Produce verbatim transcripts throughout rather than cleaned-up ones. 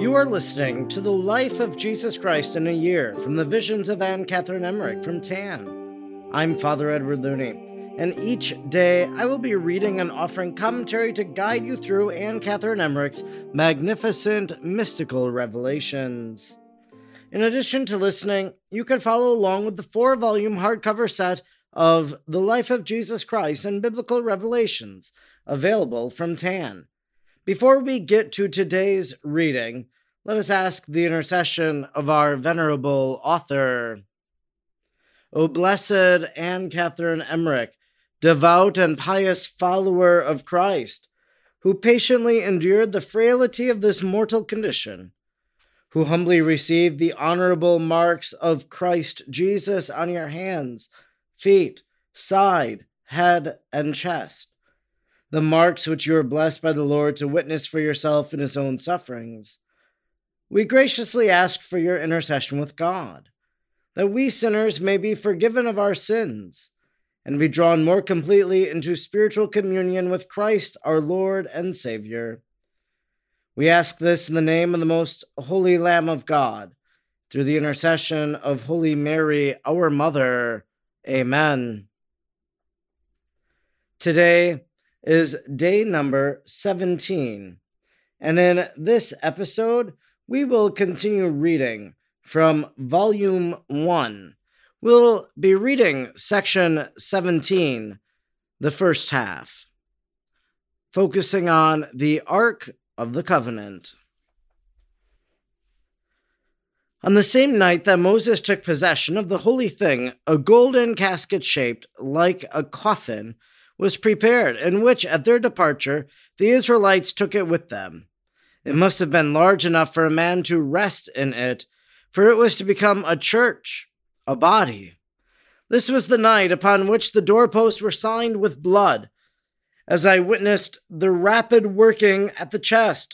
You are listening to The Life of Jesus Christ in a Year from the Visions of Anne Catherine Emmerich from T A N. I'm Father Edward Looney, and each day I will be reading and offering commentary to guide you through Anne Catherine Emmerich's magnificent mystical revelations. In addition to listening, you can follow along with the four-volume hardcover set of The Life of Jesus Christ and Biblical Revelations, available from T A N. Before we get to today's reading, let us ask the intercession of our venerable author. O blessed Anne Catherine Emmerich, devout and pious follower of Christ, who patiently endured the frailty of this mortal condition, who humbly received the honorable marks of Christ Jesus on your hands, feet, side, head, and chest, the marks which you are blessed by the Lord to witness for yourself in his own sufferings. We graciously ask for your intercession with God, that we sinners may be forgiven of our sins, and be drawn more completely into spiritual communion with Christ our Lord and Savior. We ask this in the name of the most holy Lamb of God, through the intercession of Holy Mary, our Mother. Amen. Today is day number seventeen, and in this episode, we will continue reading from Volume one. We'll be reading Section seventeen, the first half, focusing on the Ark of the Covenant. On the same night that Moses took possession of the holy thing, a golden casket shaped like a coffin was prepared, in which, at their departure, the Israelites took it with them. It must have been large enough for a man to rest in it, for it was to become a church, a body. This was the night upon which the doorposts were signed with blood, as I witnessed the rapid working at the chest.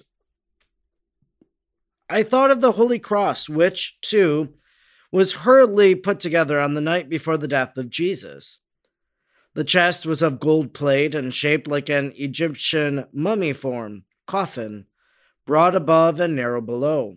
I thought of the Holy Cross, which, too, was hurriedly put together on the night before the death of Jesus. The chest was of gold plate and shaped like an Egyptian mummy form, coffin, broad above and narrow below.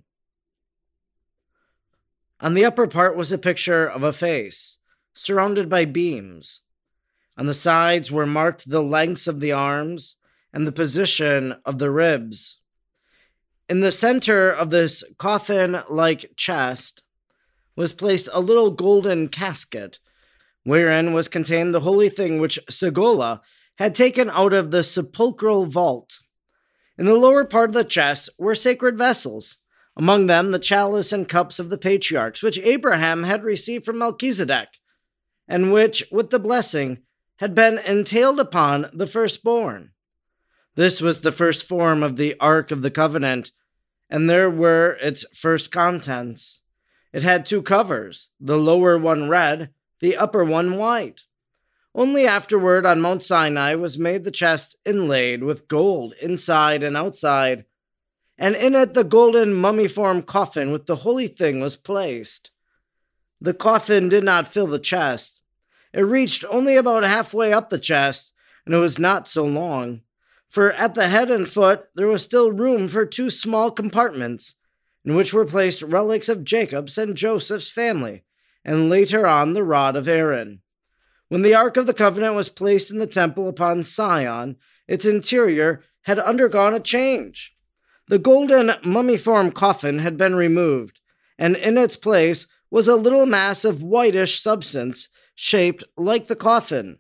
On the upper part was a picture of a face, surrounded by beams. On the sides were marked the lengths of the arms and the position of the ribs. In the center of this coffin-like chest was placed a little golden casket, wherein was contained the holy thing which Segola had taken out of the sepulchral vault. In the lower part of the chest were sacred vessels, among them the chalice and cups of the patriarchs, which Abraham had received from Melchizedek, and which, with the blessing, had been entailed upon the firstborn. This was the first form of the Ark of the Covenant, and there were its first contents. It had two covers, the lower one red, the upper one white. Only afterward on Mount Sinai was made the chest inlaid with gold inside and outside, and in it the golden mummy-form coffin with the holy thing was placed. The coffin did not fill the chest. It reached only about halfway up the chest, and it was not so long, for at the head and foot there was still room for two small compartments, in which were placed relics of Jacob's and Joseph's family, and later on the rod of Aaron. When the Ark of the Covenant was placed in the temple upon Sion, its interior had undergone a change. The golden mummy-form coffin had been removed, and in its place was a little mass of whitish substance shaped like the coffin.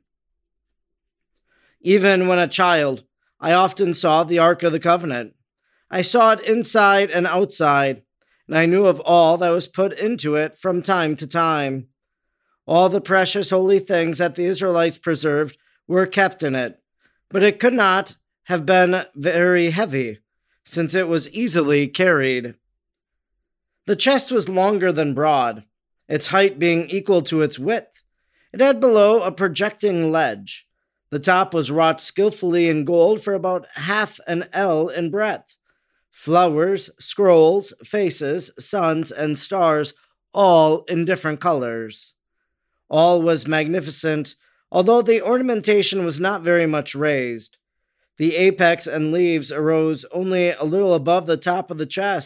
Even when a child, I often saw the Ark of the Covenant. I saw it inside and outside, and I knew of all that was put into it from time to time. All the precious holy things that the Israelites preserved were kept in it, but it could not have been very heavy, since it was easily carried. The chest was longer than broad, its height being equal to its width. It had below a projecting ledge. The top was wrought skillfully in gold for about half an ell in breadth. Flowers, scrolls, faces, suns, and stars, all in different colors. All was magnificent, although the ornamentation was not very much raised. The apex and leaves arose only a little above the top of the chest,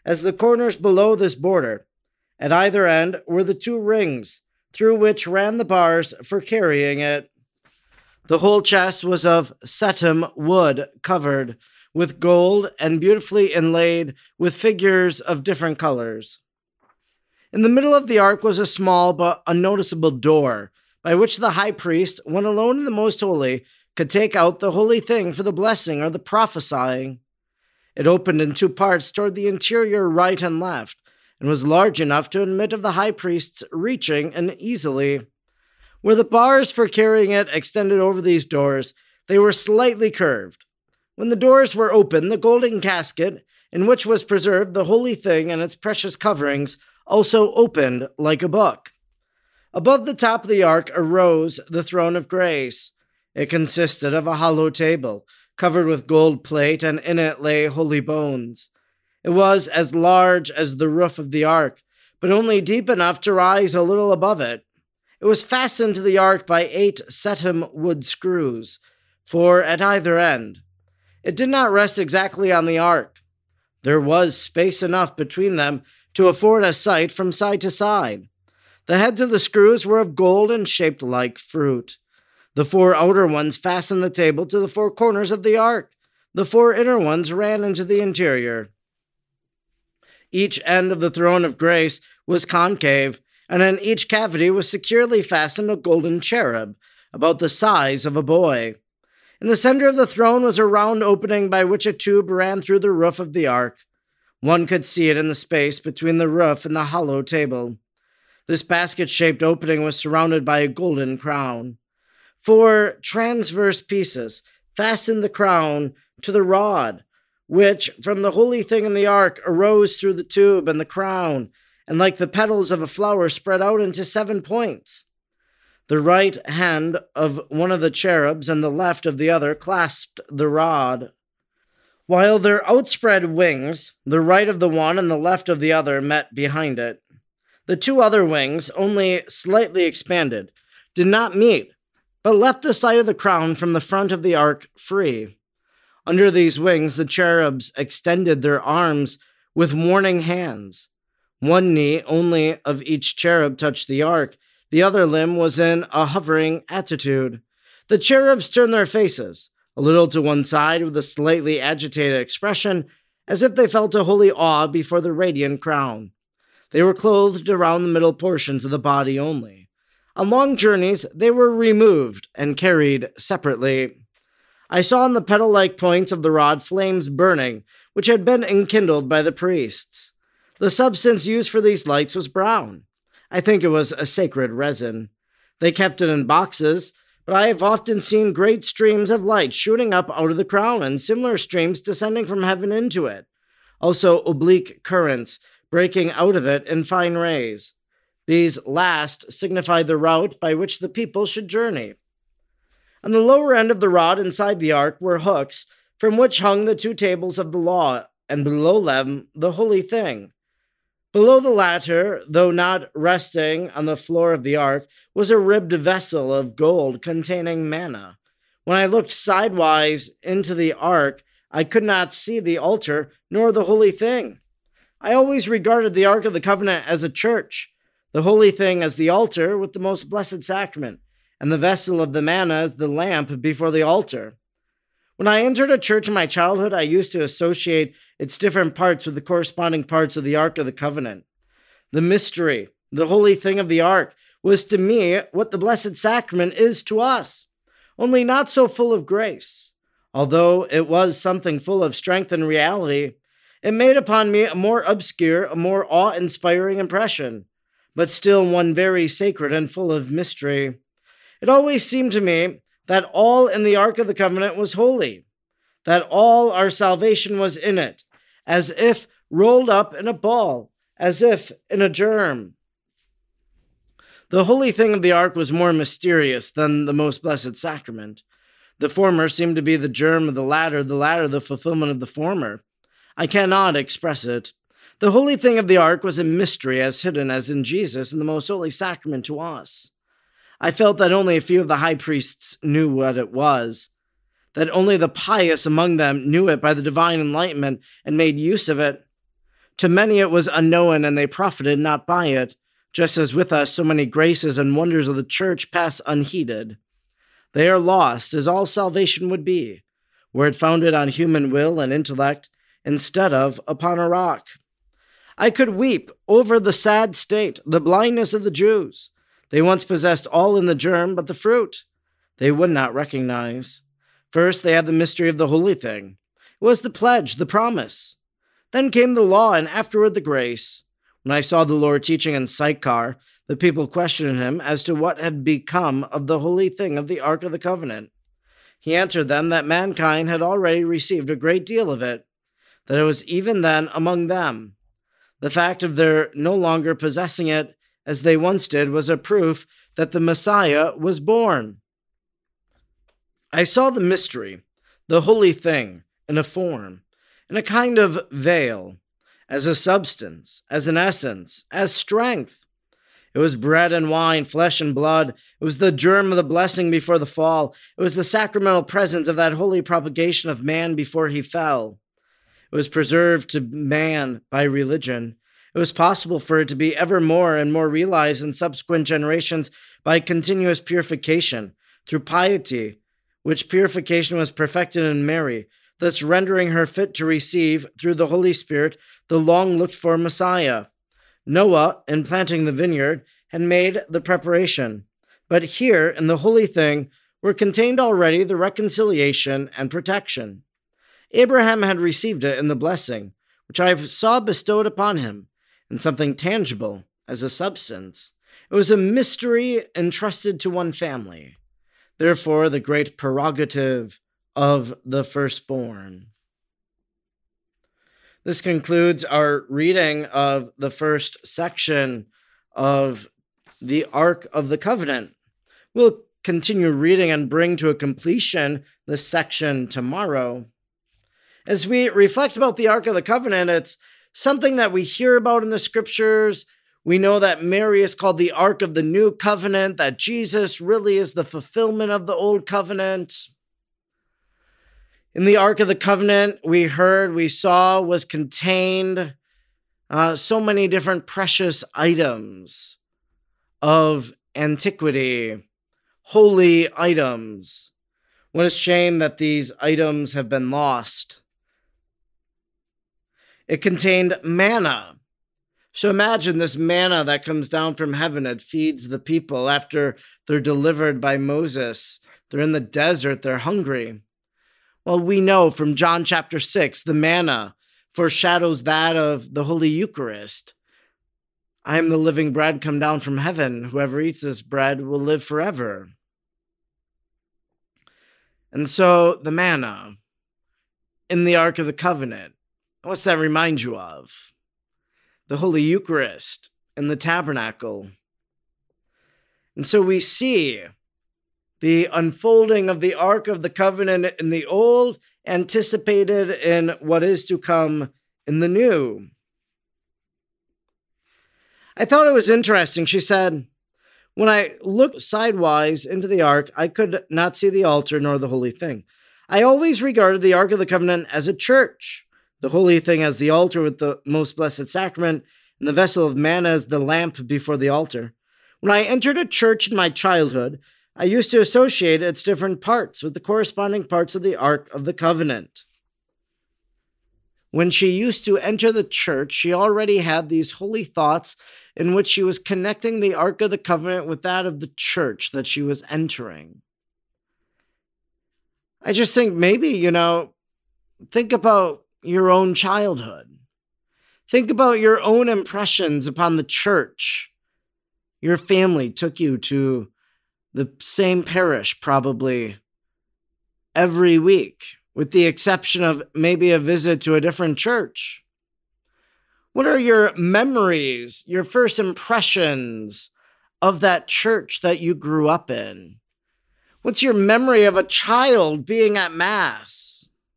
as the corners below this border. At either end were the two rings, through which ran the bars for carrying it. The whole chest was of setim wood covered with gold and beautifully inlaid with figures of different colors. In the middle of the ark was a small but unnoticeable door, by which the high priest, when alone in the most holy, could take out the holy thing for the blessing or the prophesying. It opened in two parts toward the interior right and left, and was large enough to admit of the high priest's reaching in easily. Where the bars for carrying it extended over these doors, they were slightly curved. When the doors were open, the golden casket, in which was preserved the holy thing and its precious coverings, also opened like a book. Above the top of the ark arose the throne of grace. It consisted of a hollow table, covered with gold plate, and in it lay holy bones. It was as large as the roof of the ark, but only deep enough to rise a little above it. It was fastened to the ark by eight setim wood screws, four at either end. It did not rest exactly on the ark. There was space enough between them to afford a sight from side to side. The heads of the screws were of gold and shaped like fruit. The four outer ones fastened the table to the four corners of the ark. The four inner ones ran into the interior. Each end of the throne of grace was concave, and in each cavity was securely fastened a golden cherub, about the size of a boy. In the center of the throne was a round opening by which a tube ran through the roof of the ark. One could see it in the space between the roof and the hollow table. This basket-shaped opening was surrounded by a golden crown. Four transverse pieces fastened the crown to the rod, which, from the holy thing in the ark, arose through the tube and the crown, and like the petals of a flower spread out into seven points. The right hand of one of the cherubs and the left of the other clasped the rod, while their outspread wings, the right of the one and the left of the other, met behind it. The two other wings, only slightly expanded, did not meet, but left the side of the crown from the front of the ark free. Under these wings the cherubs extended their arms with warning hands. One knee only of each cherub touched the ark. The other limb was in a hovering attitude. The cherubs turned their faces a little to one side with a slightly agitated expression, as if they felt a holy awe before the radiant crown. They were clothed around the middle portions of the body only. On long journeys, they were removed and carried separately. I saw on the petal-like points of the rod flames burning, which had been enkindled by the priests. The substance used for these lights was brown. I think it was a sacred resin. They kept it in boxes, but I have often seen great streams of light shooting up out of the crown and similar streams descending from heaven into it. Also oblique currents breaking out of it in fine rays. These last signified the route by which the people should journey. On the lower end of the rod inside the ark were hooks, from which hung the two tables of the law, and below them the holy thing. Below the latter, though not resting on the floor of the ark, was a ribbed vessel of gold containing manna. When I looked sidewise into the ark, I could not see the altar nor the holy thing. I always regarded the Ark of the Covenant as a church, the holy thing as the altar with the most blessed sacrament, and the vessel of the manna as the lamp before the altar. When I entered a church in my childhood, I used to associate its different parts with the corresponding parts of the Ark of the Covenant. The mystery, the holy thing of the ark, was to me what the Blessed Sacrament is to us, only not so full of grace. Although it was something full of strength and reality, it made upon me a more obscure, a more awe-inspiring impression, but still one very sacred and full of mystery. It always seemed to me that all in the Ark of the Covenant was holy, that all our salvation was in it, as if rolled up in a ball, as if in a germ. The holy thing of the ark was more mysterious than the most blessed sacrament. The former seemed to be the germ of the latter, the latter the fulfillment of the former. I cannot express it. The holy thing of the ark was a mystery as hidden as in Jesus and the most holy sacrament to us. I felt that only a few of the high priests knew what it was, that only the pious among them knew it by the divine enlightenment and made use of it. To many it was unknown, and they profited not by it, just as with us so many graces and wonders of the church pass unheeded. They are lost, as all salvation would be, were it founded on human will and intellect, instead of upon a rock. I could weep over the sad state, the blindness of the Jews. They once possessed all in the germ but the fruit they would not recognize. First, they had the mystery of the holy thing. It was the pledge, the promise. Then came the law, and afterward the grace. When I saw the Lord teaching in Sychar, the people questioned him as to what had become of the holy thing of the Ark of the Covenant. He answered them that mankind had already received a great deal of it, that it was even then among them. The fact of their no longer possessing it as they once did was a proof that the Messiah was born. I saw the mystery, the holy thing, in a form, in a kind of veil, as a substance, as an essence, as strength. It was bread and wine, flesh and blood. It was the germ of the blessing before the fall. It was the sacramental presence of that holy propagation of man before he fell. It was preserved to man by religion. It was possible for it to be ever more and more realized in subsequent generations by continuous purification, through piety, which purification was perfected in Mary, thus rendering her fit to receive, through the Holy Spirit, the long-looked-for Messiah. Noah, in planting the vineyard, had made the preparation, but here, in the holy thing, were contained already the reconciliation and protection. Abraham had received it in the blessing, which I saw bestowed upon him, in something tangible, as a substance. It was a mystery entrusted to one family. Therefore, the great prerogative of the firstborn. This concludes our reading of the first section of the Ark of the Covenant. We'll continue reading and bring to a completion this section tomorrow. As we reflect about the Ark of the Covenant, it's something that we hear about in the scriptures. We know that Mary is called the Ark of the New Covenant, that Jesus really is the fulfillment of the Old Covenant. In the Ark of the Covenant, we heard, we saw, was contained uh, so many different precious items of antiquity, holy items. What a shame that these items have been lost. It contained manna. So imagine this manna that comes down from heaven. It feeds the people after they're delivered by Moses. They're in the desert. They're hungry. Well, we know from John chapter six, the manna foreshadows that of the Holy Eucharist. I am the living bread come down from heaven. Whoever eats this bread will live forever. And so the manna in the Ark of the Covenant, what's that remind you of? The Holy Eucharist in the tabernacle. And so we see the unfolding of the Ark of the Covenant in the old, anticipated in what is to come in the new. I thought it was interesting. She said, when I looked sidewise into the Ark, I could not see the altar nor the holy thing. I always regarded the Ark of the Covenant as a church, the holy thing as the altar with the most blessed sacrament, and the vessel of manna as the lamp before the altar. When I entered a church in my childhood, I used to associate its different parts with the corresponding parts of the Ark of the Covenant. When she used to enter the church, she already had these holy thoughts in which she was connecting the Ark of the Covenant with that of the church that she was entering. I just think maybe, you know, think about your own childhood. Think about your own impressions upon the church. Your family took you to the same parish probably every week, with the exception of maybe a visit to a different church. What are your memories, your first impressions of that church that you grew up in? What's your memory of a child being at Mass?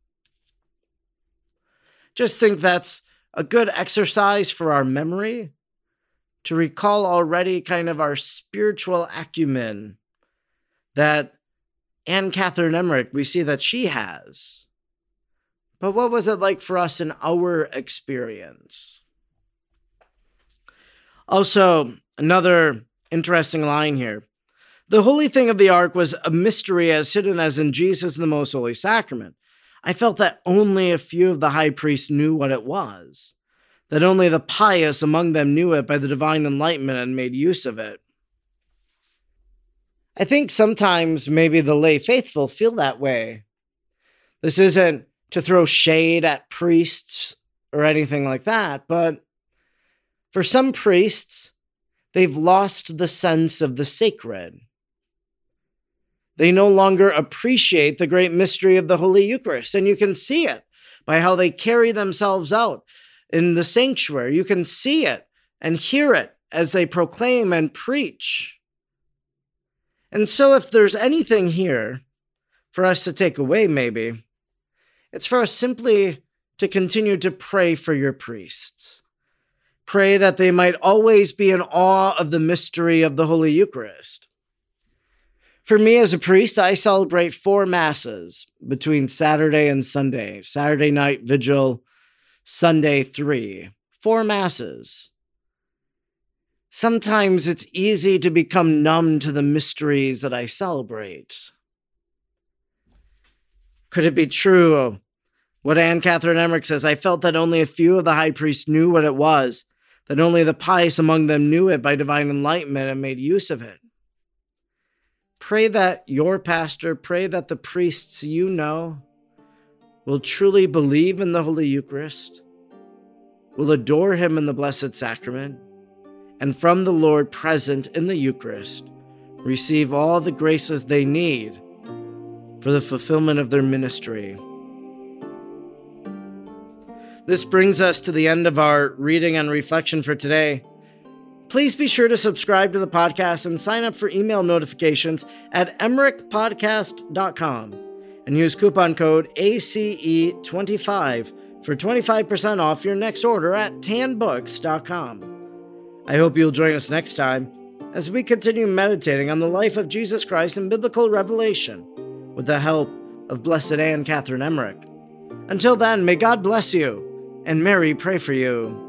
Just think that's a good exercise for our memory, to recall already kind of our spiritual acumen that Anne Catherine Emmerich, we see that she has. But what was it like for us in our experience? Also, another interesting line here. The holy thing of the ark was a mystery as hidden as in Jesus in the most holy sacrament. I felt that only a few of the high priests knew what it was, that only the pious among them knew it by the divine enlightenment and made use of it. I think sometimes maybe the lay faithful feel that way. This isn't to throw shade at priests or anything like that, but for some priests, they've lost the sense of the sacred. They no longer appreciate the great mystery of the Holy Eucharist, and you can see it by how they carry themselves out in the sanctuary. You can see it and hear it as they proclaim and preach. And so if there's anything here for us to take away, maybe, it's for us simply to continue to pray for your priests. Pray that they might always be in awe of the mystery of the Holy Eucharist. For me as a priest, I celebrate four masses between Saturday and Sunday. Saturday night vigil, Sunday three. Four masses. Sometimes it's easy to become numb to the mysteries that I celebrate. Could it be true what Anne Catherine Emmerich says? I felt that only a few of the high priests knew what it was, that only the pious among them knew it by divine enlightenment and made use of it. Pray that your pastor, pray that the priests you know will truly believe in the Holy Eucharist, will adore him in the Blessed Sacrament, and from the Lord present in the Eucharist, receive all the graces they need for the fulfillment of their ministry. This brings us to the end of our reading and reflection for today. Please be sure to subscribe to the podcast and sign up for email notifications at emmerich podcast dot com and use coupon code A C E twenty-five for twenty-five percent off your next order at tan books dot com. I hope you'll join us next time as we continue meditating on the life of Jesus Christ in biblical revelation with the help of Blessed Anne Catherine Emmerich. Until then, may God bless you and Mary pray for you.